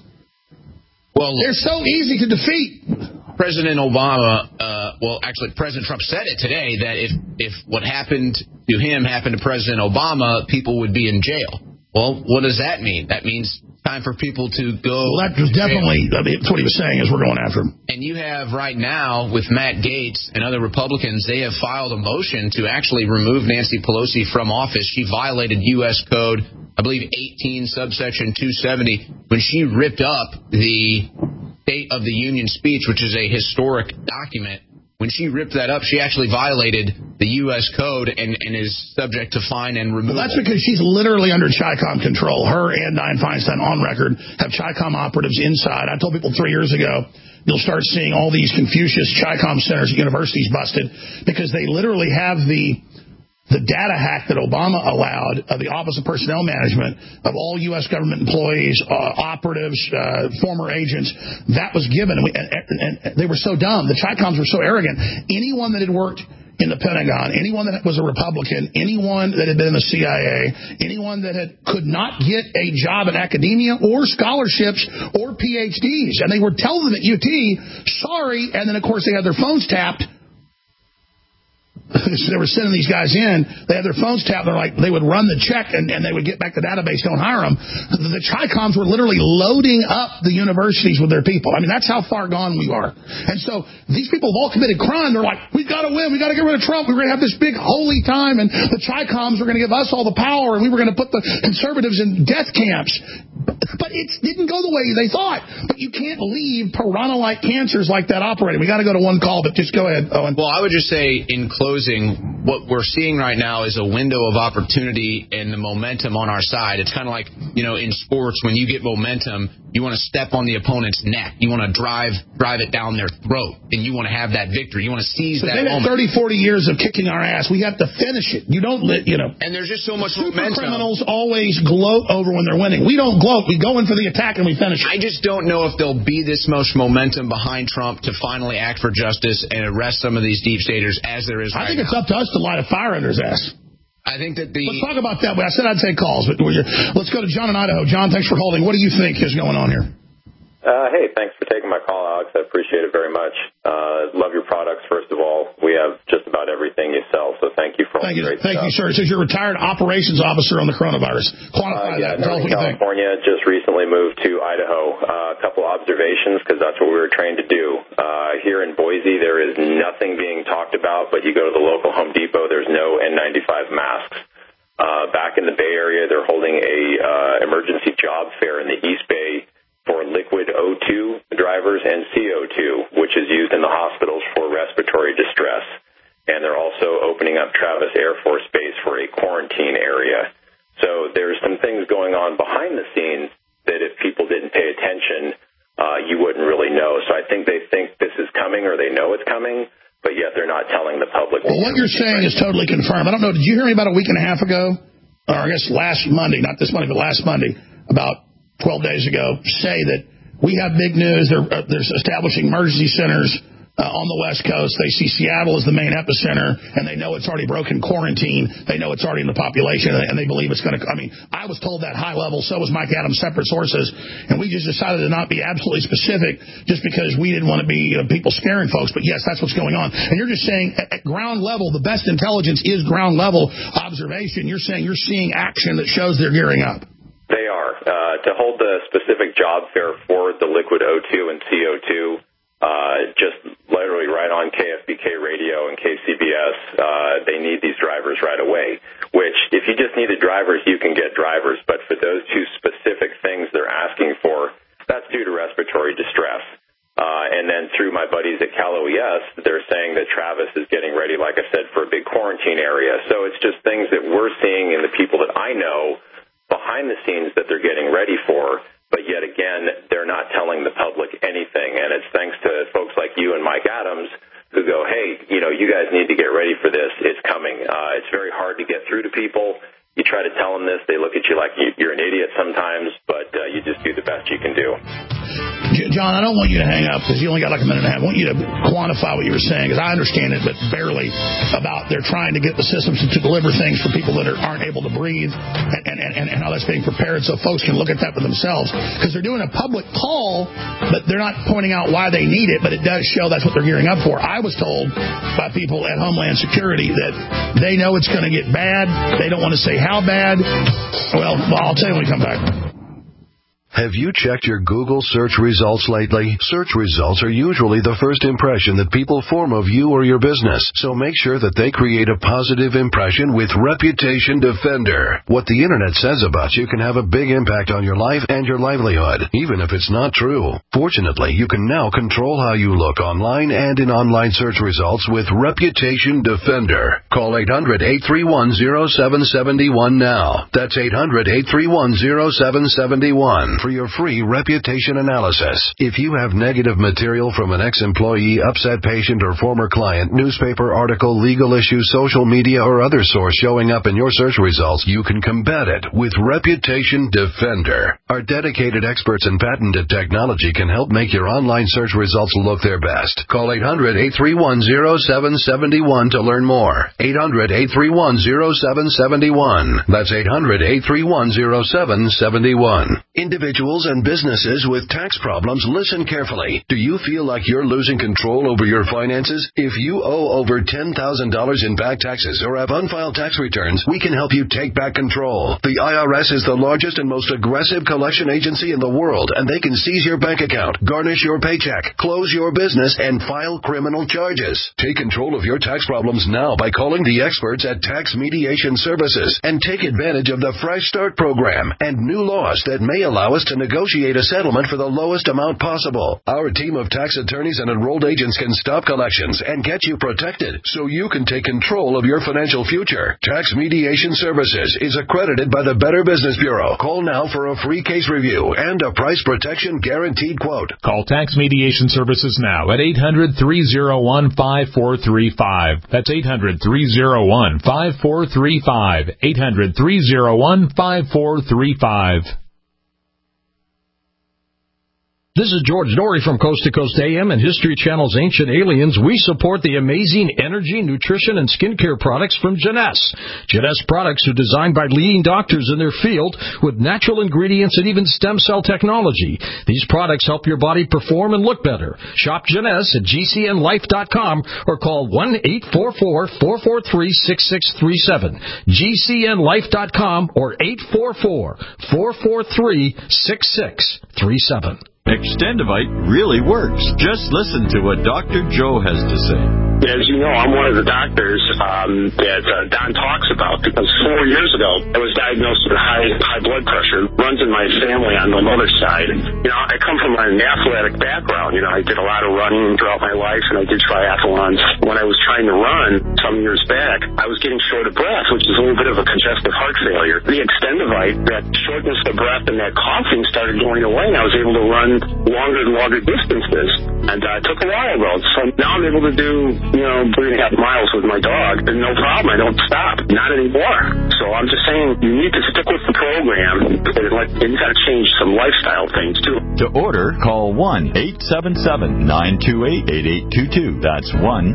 Well, they're so easy to defeat. President Obama, President Trump said it today that if what happened to him happened to President Obama, people would be in jail. Well, what does that mean? That means time for people to go. Well, that was definitely, that's what he was saying is we're going after him. And you have right now with Matt Gaetz and other Republicans, they have filed a motion to actually remove Nancy Pelosi from office. She violated U.S. Code, I believe 18 subsection 270, when she ripped up the State of the Union speech, which is a historic document. When she ripped that up, she actually violated the U.S. Code and is subject to fine and removal. Well, that's because she's literally under CHICOM control. Her and Dianne Feinstein, on record, have CHICOM operatives inside. I told people 3 years ago, you'll start seeing all these Confucius CHICOM centers at universities busted because they literally have the data hack that Obama allowed of the Office of Personnel Management of all U.S. government employees, operatives, former agents. That was given, and they were so dumb. The CHICOMs were so arrogant. Anyone that had worked in the Pentagon, anyone that was a Republican, anyone that had been in the CIA, anyone that could not get a job in academia or scholarships or PhDs, and they were telling them at UT, sorry, and then, of course, they had their phones tapped. They were sending these guys in. They had their phones tapped. They're like, they would run the check and they would get back the database. Don't hire them. The CHICOMs were literally loading up the universities with their people. I mean, that's how far gone we are. And so these people have all committed crime. They're like, we've got to win. We've got to get rid of Trump. We're going to have this big holy time, and the CHICOMs are going to give us all the power, and we were going to put the conservatives in death camps. But it didn't go the way they thought. But you can't leave piranha-like cancers like that operating. We got to go to one call, but just go ahead, Owen. Well, I would just say in closing, what we're seeing right now is a window of opportunity and the momentum on our side. It's kind of like, in sports, when you get momentum, you want to step on the opponent's neck. You want to drive it down their throat, and you want to have that victory. You want to seize that moment. 30, 40 years of kicking our ass. We have to finish it. You don't And there's just so much momentum. Criminals always gloat over when they're winning. We don't gloat. We go in for the attack and we finish it. I just don't know if there'll be this much momentum behind Trump to finally act for justice and arrest some of these deep staters as there is right now. I think it's up to us to light a fire under his ass. I think that Let's talk about that. I said I'd take calls, but let's go to John in Idaho. John, thanks for holding. What do you think is going on here? Hey, thanks for taking my call, Alex. I appreciate it very much. Love your products, first of all. We have just about everything you sell, so thank you for all the great stuff. Thank you, sir. It says you're a retired operations officer on the coronavirus. Quantify that. Tell us what you think. California, just recently moved to Idaho. A couple observations, because that's what we were trained to do. Here in Boise, there is nothing being talked about, but you go to the local Home Depot, there's no N95 masks. Back in the Bay Area, they're holding a emergency job fair in the East Bay for liquid O2 drivers and CO2, which is used in the hospitals for respiratory distress. And they're also opening up Travis Air Force Base for a quarantine area. So there's some things going on behind the scenes that if people didn't pay attention, you wouldn't really know. So I think they think this is coming, or they know it's coming, but yet they're not telling the public. Well, what you're saying is totally confirmed. I don't know, did you hear me about a week and a half ago? Or I guess last Monday, not this Monday, but last Monday, about 12 days ago, say that we have big news. They're establishing emergency centers on the West Coast. They see Seattle as the main epicenter, and they know it's already broken quarantine. They know it's already in the population, and they believe it's going to. I was told that high level. So was Mike Adams, separate sources, and we just decided to not be absolutely specific just because we didn't want to be people scaring folks. But yes, that's what's going on. And you're just saying at ground level, the best intelligence is ground level observation. You're saying you're seeing action that shows they're gearing up. They are. To hold the specific job fair for the liquid O2 and CO2, just literally right on KFBK radio and KCBS, they need these drivers right away, which if you just needed drivers, you can get drivers. But for those two specific things they're asking for, that's due to respiratory distress. And then through my buddies at Cal OES, they're saying that Travis is getting ready, like I said, for a big quarantine area. So it's just things that we're seeing in the people that I know behind the scenes that they're getting ready for, but yet again, they're not telling the public anything. And it's thanks to folks like you and Mike Adams who go, hey, you guys need to get ready for this. It's coming. It's very hard to get through to people. You try to tell them this, they look at you like you're an idiot sometimes, but you just do the best you can do. John, I don't want you to hang up because you only got like a minute and a half. I want you to quantify what you were saying, because I understand it, but barely, about they're trying to get the systems to deliver things for people that aren't able to breathe, and how that's being prepared so folks can look at that for themselves. Because they're doing a public call, but they're not pointing out why they need it, but it does show that's what they're gearing up for. I was told by people at Homeland Security that they know it's going to get bad. They don't want to say how bad. Well, I'll tell you when we come back. Have you checked your Google search results lately? Search results are usually the first impression that people form of you or your business, so make sure that they create a positive impression with Reputation Defender. What the internet says about you can have a big impact on your life and your livelihood, even if it's not true. Fortunately, you can now control how you look online and in online search results with Reputation Defender. Call 800-831-0771 now. That's 800-831-0771. For your free reputation analysis. If you have negative material from an ex-employee, upset patient, or former client, newspaper article, legal issue, social media, or other source showing up in your search results, you can combat it with Reputation Defender. Our dedicated experts in patented technology can help make your online search results look their best. Call 800-831-0771 to learn more. 800-831-0771. That's 800-831-0771. Individuals and businesses with tax problems, listen carefully. Do you feel like you're losing control over your finances? If you owe over $10,000 in back taxes or have unfiled tax returns, we can help you take back control. The IRS is the largest and most aggressive collection agency in the world, and they can seize your bank account, garnish your paycheck, close your business, and file criminal charges. Take control of your tax problems now by calling the experts at Tax Mediation Services and take advantage of the Fresh Start program and new laws that may allow us to negotiate a settlement for the lowest amount possible. Our team of tax attorneys and enrolled agents can stop collections and get you protected so you can take control of your financial future. Tax Mediation Services is accredited by the Better Business Bureau. Call now for a free case review and a price protection guaranteed quote. Call Tax Mediation Services now at 800-301-5435. That's 800-301-5435. 800-301-5435. This is George Noory from Coast to Coast AM and History Channel's Ancient Aliens. We support the amazing energy, nutrition, and skincare products from Jeunesse. Jeunesse products are designed by leading doctors in their field with natural ingredients and even stem cell technology. These products help your body perform and look better. Shop Jeunesse at GCNlife.com or call 1-844-443-6637. GCNlife.com or 844-443-6637. Extendivite really works. Just listen to what Dr. Joe has to say. As you know, I'm one of the doctors that Don talks about, because 4 years ago, I was diagnosed with high blood pressure. Runs in my family on my mother's side. You know, I come from an athletic background. You know, I did a lot of running throughout my life, and I did triathlons. When I was trying to run some years back, I was getting short of breath, which is a little bit of a congestive heart failure. The Extendivite, that shortness of breath and that coughing started going away, and I was able to run longer and longer distances. And it took a while, though. So now I'm able to do, 3.5 miles with my dog, and no problem. I don't stop. Not anymore. So I'm just saying, you need to stick with the program, and you got to change some lifestyle things, too. To order, call 1-877-928-8822. That's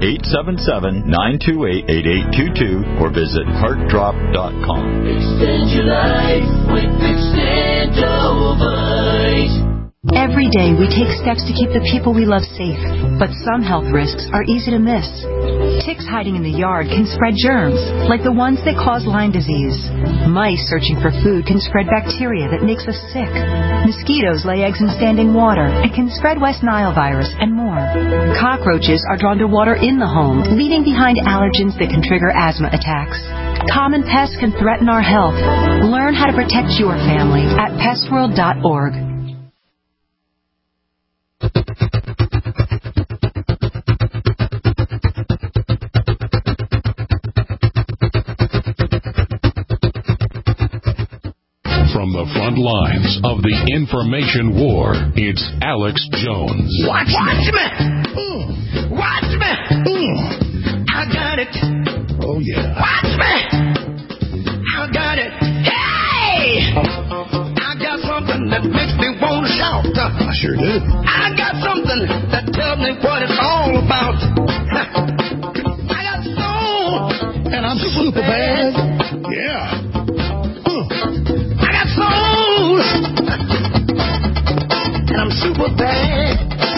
1-877-928-8822, or visit heartdrop.com. Extend your life with Extendovite. Every day we take steps to keep the people we love safe, but some health risks are easy to miss. Ticks hiding in the yard can spread germs, like the ones that cause Lyme disease. Mice searching for food can spread bacteria that makes us sick. Mosquitoes lay eggs in standing water and can spread West Nile virus and more. Cockroaches are drawn to water in the home, leaving behind allergens that can trigger asthma attacks. Common pests can threaten our health. Learn how to protect your family at pestworld.org. From the front lines of the information war, it's Alex Jones. Watch me! Watch me! I got it. Oh, yeah. Watch me! I got it. Hey! I got something that makes me want to shout. I sure did. I got something that tells me what it's all about. I got soul. And I'm super bad. Yeah. I got soul. And I'm super bad.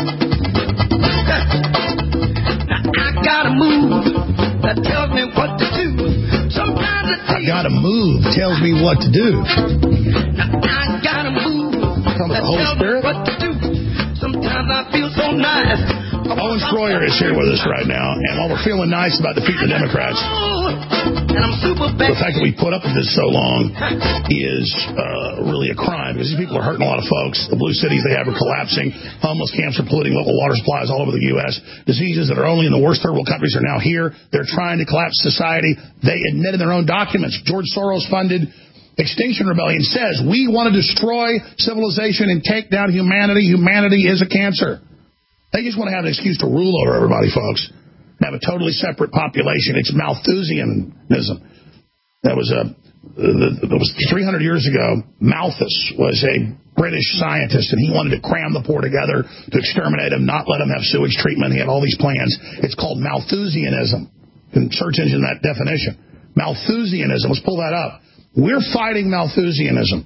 Now I got a move that tells me what to do. Sometimes I got a move tells me what to do. Now I got a move that tells me what to do. Sometimes I feel so nice. Owen Schroyer is here with us right now, and while we're feeling nice about defeating the Democrats, the fact that we put up with this so long is really a crime, because these people are hurting a lot of folks. The blue cities they have are collapsing. Homeless camps are polluting local water supplies all over the U.S. Diseases that are only in the worst third world countries are now here. They're trying to collapse society. They admit in their own documents. George Soros-funded Extinction Rebellion says, we want to destroy civilization and take down humanity. Humanity is a cancer. They just want to have an excuse to rule over everybody, folks. Have a totally separate population. It's Malthusianism. That was 300 years ago. Malthus was a British scientist, and he wanted to cram the poor together to exterminate them, not let them have sewage treatment. He had all these plans. It's called Malthusianism. You can search engine that definition. Malthusianism. Let's pull that up. We're fighting Malthusianism.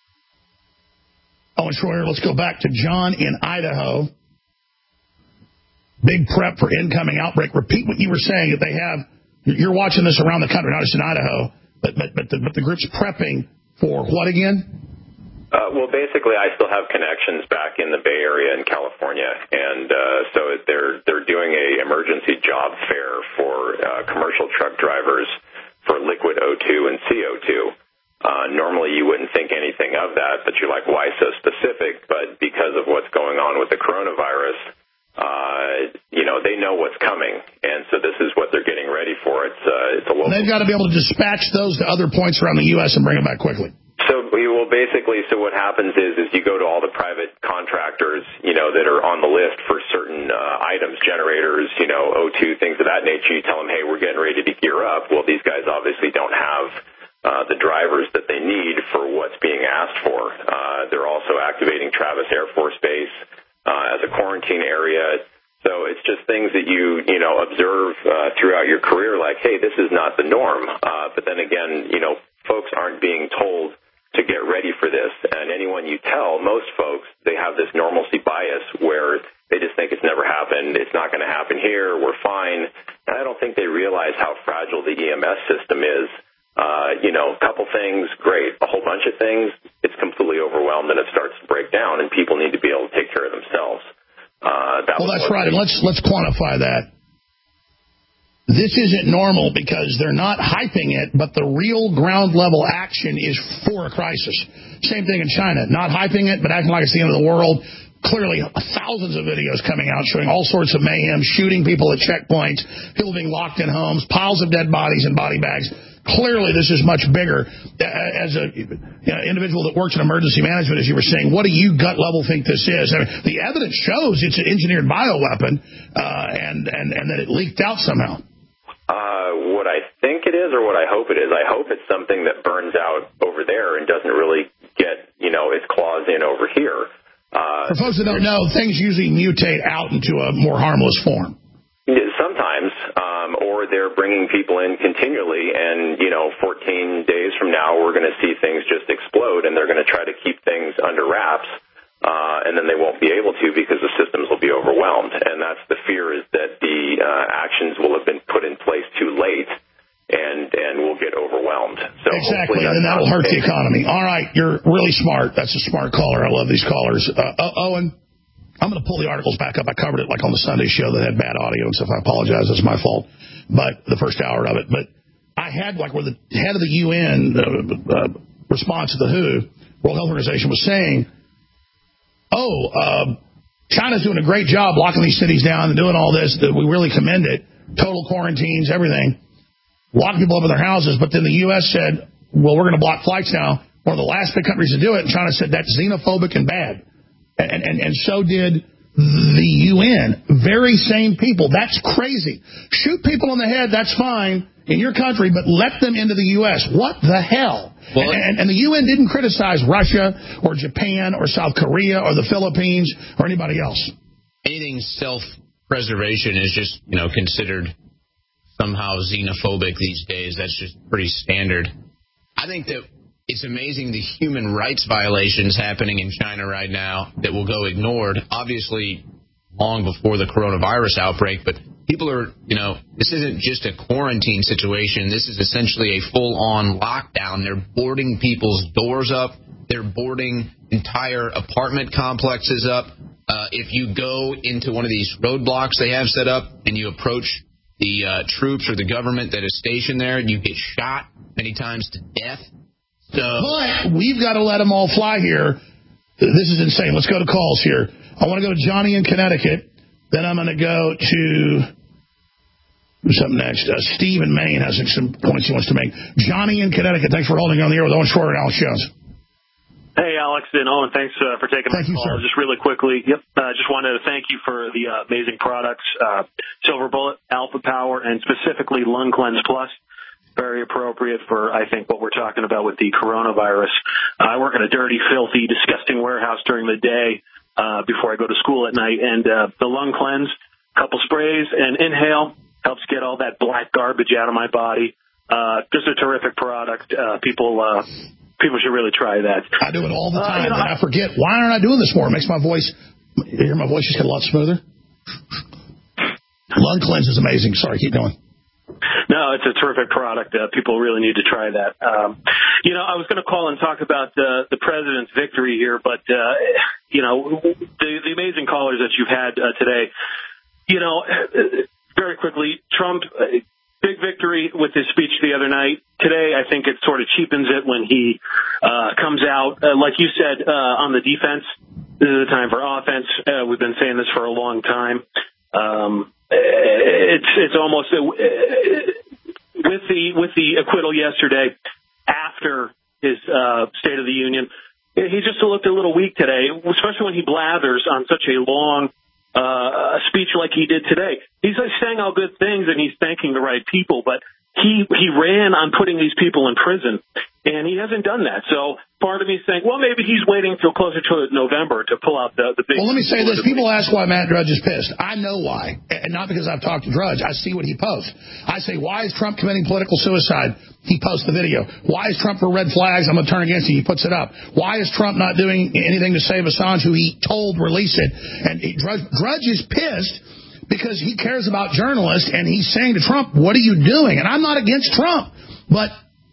Owen Schroyer, let's go back to John in Idaho. Big prep for incoming outbreak. Repeat what you were saying. That they have. You're watching this around the country, not just in Idaho, but the group's prepping for what again? Well, basically, I still have connections back in the Bay Area in California, and so they're doing a emergency job fair for commercial truck drivers for liquid O2 and CO2. Normally you wouldn't think anything of that, but you're like, why so specific? But because of what's going on with the coronavirus, they know what's coming, and so this is what they're getting ready for. It's a local. They've got to be able to dispatch those to other points around the U.S. and bring them back quickly. So what happens is you go to all the private contractors, that are on the list for certain items, generators, O2, things of that nature. You tell them, hey, we're getting ready to gear up. Well, these guys obviously don't have the drivers that they need for what's being asked for. They're also activating Travis Air Force Base as a quarantine area. So it's just things that you observe throughout your career, like, hey, this is not the norm. But then again, folks aren't being told to get ready for this. And anyone you tell, most folks, they have this normalcy bias where they just think it's never happened. It's not going to happen here. We're fine. And I don't think they realize how fragile the EMS system is. A couple things, great. A whole bunch of things, it's completely overwhelmed and it starts to break down, and people need to be able to take care of themselves. That's right. And let's quantify that. This isn't normal because they're not hyping it, but the real ground level action is for a crisis. Same thing in China. Not hyping it, but acting like it's the end of the world. Clearly, thousands of videos coming out showing all sorts of mayhem, shooting people at checkpoints, people being locked in homes, piles of dead bodies in body bags. Clearly, this is much bigger. As an individual that works in emergency management, as you were saying, what do you gut level think this is? I mean, the evidence shows it's an engineered bioweapon, and that it leaked out somehow. What I think it is, or what I hope it is, I hope it's something that burns out over there and doesn't really get, its claws in over here. For folks that don't know, things usually mutate out into a more harmless form. Sometimes, or they're bringing people in continually, and 14 days from now we're going to see things just explode, and they're going to try to keep things under wraps, and then they won't be able to because the systems will be overwhelmed. And that's the fear, is that the actions will have been put in place too late, and we'll get overwhelmed. So exactly, and then that'll hurt the economy. All right, you're really smart. That's a smart caller. I love these callers. Owen, I'm going to pull the articles back up. I covered it like on the Sunday show that had bad audio and stuff. I apologize. That's my fault. But the first hour of it. But I had where the head of the UN response to the WHO, World Health Organization, was saying, China's doing a great job locking these cities down and doing all this. That we really commend it. Total quarantines, everything. Locking people up in their houses. But then the U.S. said, well, we're going to block flights now. One of the last big countries to do it. And China said that's xenophobic and bad. And so did the UN. Very same people. That's crazy. Shoot people in the head, that's fine in your country, but let them into the U.S. What the hell? Well, and the UN didn't criticize Russia or Japan or South Korea or the Philippines or anybody else. Anything self-preservation is just, considered somehow xenophobic these days. That's just pretty standard. I think that it's amazing the human rights violations happening in China right now that will go ignored, obviously long before the coronavirus outbreak. But people are, this isn't just a quarantine situation. This is essentially a full-on lockdown. They're boarding people's doors up. They're boarding entire apartment complexes up. If you go into one of these roadblocks they have set up and you approach the troops or the government that is stationed there, you get shot many times to death. But we've got to let them all fly here. This is insane. Let's go to calls here. I want to go to Johnny in Connecticut. Then I'm going to go to who's up next. Steve in Maine has some points he wants to make. Johnny in Connecticut, thanks for holding on the air with Owen Schroyer and Alex Jones. Hey, Alex and Owen, thanks for taking my call. Sir. Just really quickly, just wanted to thank you for the amazing products, Silver Bullet, Alpha Power, and specifically Lung Cleanse Plus. Very appropriate for, I think, what we're talking about with the coronavirus. I work in a dirty, filthy, disgusting warehouse during the day before I go to school at night. And the Lung Cleanse, a couple sprays, and inhale helps get all that black garbage out of my body. Just a terrific product. People should really try that. I do it all the time, and I forget. Why aren't I doing this more? It makes my voice, hear my voice just get a lot smoother. Lung Cleanse is amazing. Sorry, keep going. No, it's a terrific product. People really need to try that. I was going to call and talk about the president's victory here, but, the amazing callers that you've had today, very quickly, Trump, big victory with his speech the other night. Today, I think think it sort of cheapens it when he comes out. Like you said, on the defense, this is the time for offense. We've been saying this for a long time. It's almost with the acquittal yesterday, after his State of the Union, he just looked a little weak today, especially when he blathers on such a long speech like he did today. He's saying all good things and he's thanking the right people, but he ran on putting these people in prison, and he hasn't done that. So part of me is saying, well, maybe he's waiting till closer to November to pull out the big... Well, let me say this. People ask why Matt Drudge is pissed. I know why, and not because I've talked to Drudge. I see what he posts. I say, why is Trump committing political suicide? He posts the video. Why is Trump for red flags? I'm going to turn against him. He puts it up. Why is Trump not doing anything to save Assange, who he told release it? And Drudge is pissed because he cares about journalists, and he's saying to Trump, what are you doing? And I'm not against Trump, but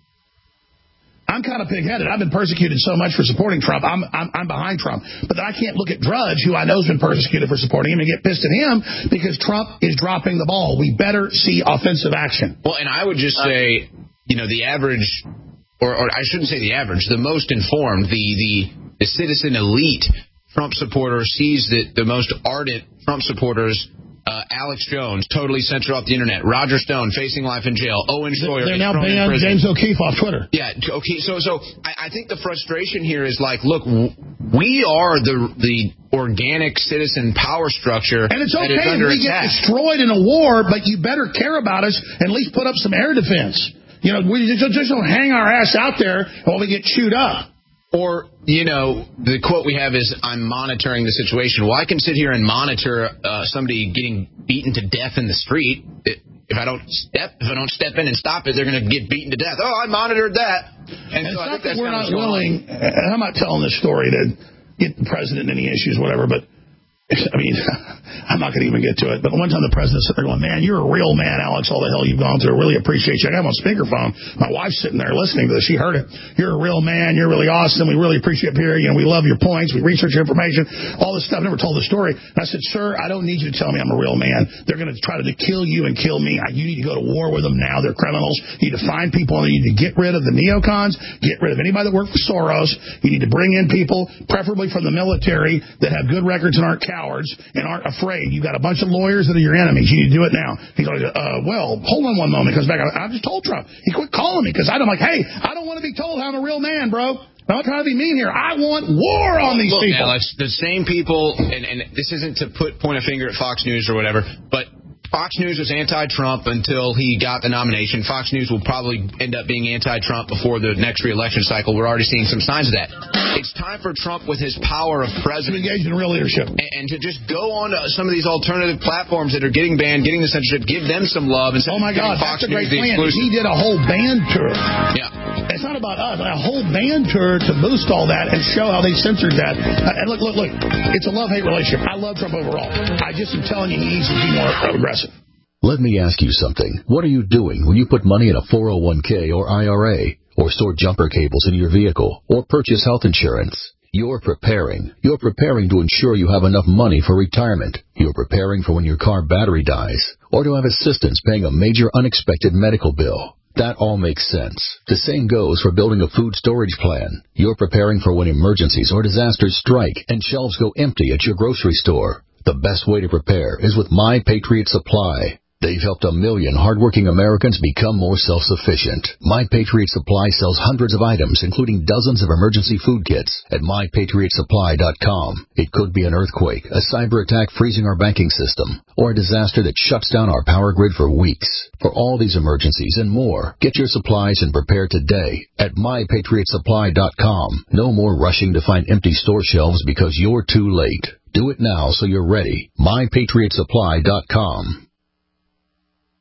I'm kind of pig-headed. I've been persecuted so much for supporting Trump. I'm behind Trump. But then I can't look at Drudge, who I know has been persecuted for supporting him, and get pissed at him because Trump is dropping the ball. We better see offensive action. Well, and I would just say, the average, or I shouldn't say the average, the most informed, the citizen elite Trump supporter sees that the most ardent Trump supporters, Alex Jones, totally censored off the internet. Roger Stone, facing life in jail. Owen Schroyer. They're now banned James O'Keefe off Twitter. Yeah, okay. So I think the frustration here is like, look, we are the organic citizen power structure, and it's okay that is under if we attack. get destroyed in a war, but you better care about us and at least put up some air defense. We just don't hang our ass out there while we get chewed up. Or, the quote we have is, I'm monitoring the situation. Well, I can sit here and monitor somebody getting beaten to death in the street. If I don't step in and stop it, they're going to get beaten to death. Oh, I monitored that. And so I think that's we're not willing, and I'm not telling this story to get the president in any issues, whatever, but I'm not going to even get to it. But one time the president sitting there going, man, you're a real man, Alex, all the hell you've gone through. I really appreciate you. I got him on speakerphone. My wife's sitting there listening to this. She heard it. You're a real man. You're really awesome. We really appreciate you. We love your points. We research your information. All this stuff. Never told the story. And I said, sir, I don't need you to tell me I'm a real man. They're going to try to kill you and kill me. You need to go to war with them now. They're criminals. You need to find people. You need to get rid of the neocons. Get rid of anybody that worked for Soros. You need to bring in people, preferably from the military, that have good records and aren't cowards and aren't afraid. You got a bunch of lawyers that are your enemies. You need to do it now. He's like, well, hold on one moment. He comes back. I just told Trump. He quit calling me because I'm like, hey, I don't want to be told I'm a real man, bro. I'm not trying to be mean here. I want war on these people. Alex, the same people, and this isn't to point a finger at Fox News or whatever, but Fox News was anti-Trump until he got the nomination. Fox News will probably end up being anti-Trump before the next re-election cycle. We're already seeing some signs of that. It's time for Trump, with his power of president, to engage in real leadership and to just go on to some of these alternative platforms that are getting banned, getting the censorship, give them some love. Oh my God, Fox that's a great News plan. He did a whole band tour. Yeah. It's not about us. A whole band tour to boost all that and show how they censored that. And look. It's a love-hate relationship. I love Trump overall. I just am telling you he needs to be more aggressive. Let me ask you something. What are you doing when you put money in a 401k or IRA, or store jumper cables in your vehicle, or purchase health insurance? You're preparing. You're preparing to ensure you have enough money for retirement. You're preparing for when your car battery dies, or to have assistance paying a major unexpected medical bill. That all makes sense. The same goes for building a food storage plan. You're preparing for when emergencies or disasters strike and shelves go empty at your grocery store. The best way to prepare is with My Patriot Supply. They've helped 1 million hardworking Americans become more self-sufficient. My Patriot Supply sells hundreds of items, including dozens of emergency food kits, at MyPatriotSupply.com. It could be an earthquake, a cyber attack freezing our banking system, or a disaster that shuts down our power grid for weeks. For all these emergencies and more, get your supplies and prepare today at MyPatriotSupply.com. No more rushing to find empty store shelves because you're too late. Do it now so you're ready. MyPatriotSupply.com.